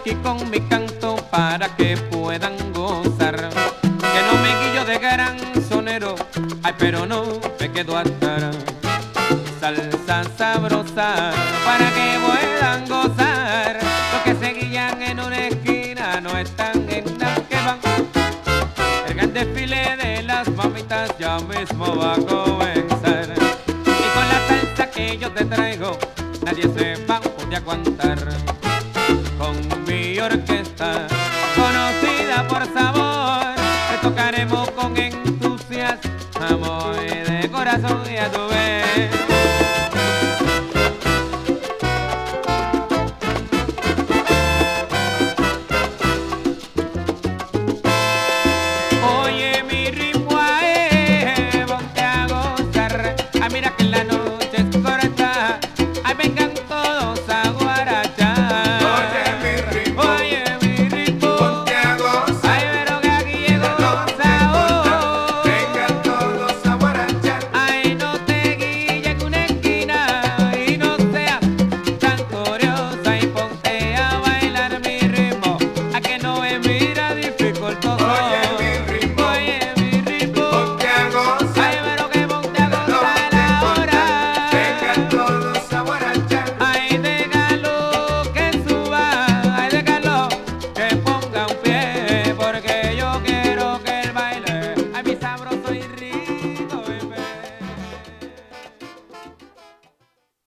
aquí con mi canto para que puedan gozar. Que no me guillo de gran sonero, ay, pero no me quedo atrás. Salsa sabrosa para que puedan gozar. Los que se guillan en una esquina no están en nada que van. El gran desfile de las mamitas ya mismo va a comenzar. Y con la salsa que yo te traigo, nadie se va a poder aguantar. Con mi orquesta, conocida por sabor, te tocaremos con